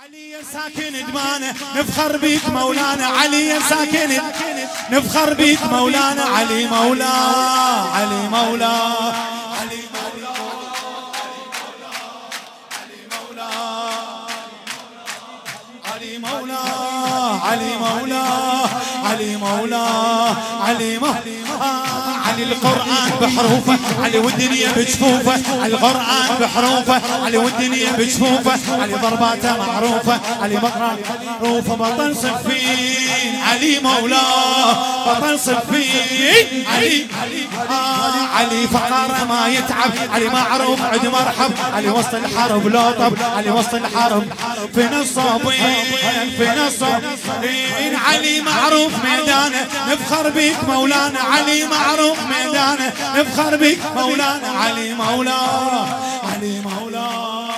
علي ساكن دمانه نفخر بيك مولانا. علي ساكن نفخر بيك مولانا. علي مولا علي مولا علي مولا علي مولا علي مولا علي مولا علي مولا علي القرآن بحروفه، علي والدنيا بجفوفه، علي القرآن بحروفه، علي والدنيا بجفوفه، علي ضرباته معروفه، علي مقرأ معروفه. بطل صفين علي مولاه، بطل صفين علي علي فقره ما يتعب، علي معروف عد مرحب، علي وسط الحرب لوطب، علي وسط الحرب في نصابين في نصابين. علي معروف ميدانه نفخر بيك مولانا. علي معروف ميدانه نفخر بيك مولانا. علي مولا علي مولا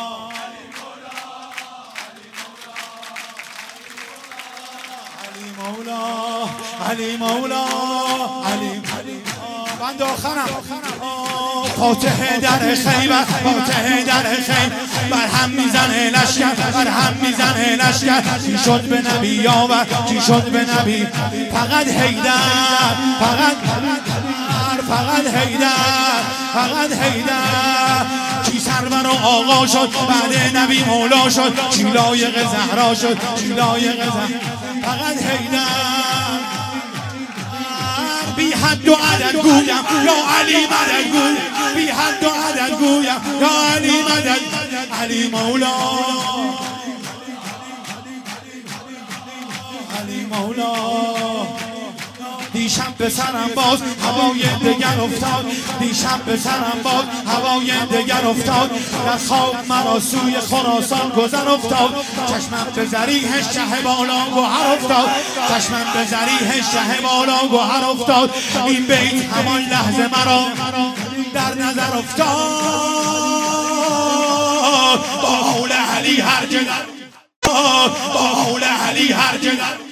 علي مولا علي مولا علي بندو خنا فاتح در خیبر، فاتح در خیبر برهم میزنه لشکر، برهم میزنه لشکر. چی شد به نبی یاور، چی شد به نبی؟ فقط حیدر، فقط حیدر، فقط حیدر. چی سرور و آقا شد بعد نبی مولا شد، چی لایق زهرا شد، چی لایق زهرا. فقط حیدر بی حد و عدد گویم یا علی مدد گویم، بی حد و عدد گویم یا علی مدد. علی مولا علی مولا. دیشب به سرم باز هوای دگر افتاد، دیشب به سرم باز هوای دگر افتاد. در خواب مرا سوی خراسان گذر افتاد. چشمم به ذریح شه بالا گوهر افتاد، چشمم به ذریح شه بالا گوهر افتاد. این بیت همان لحظه مرا در نظر افتاد. با حول علی هر جدر، با حول علی هر جدر.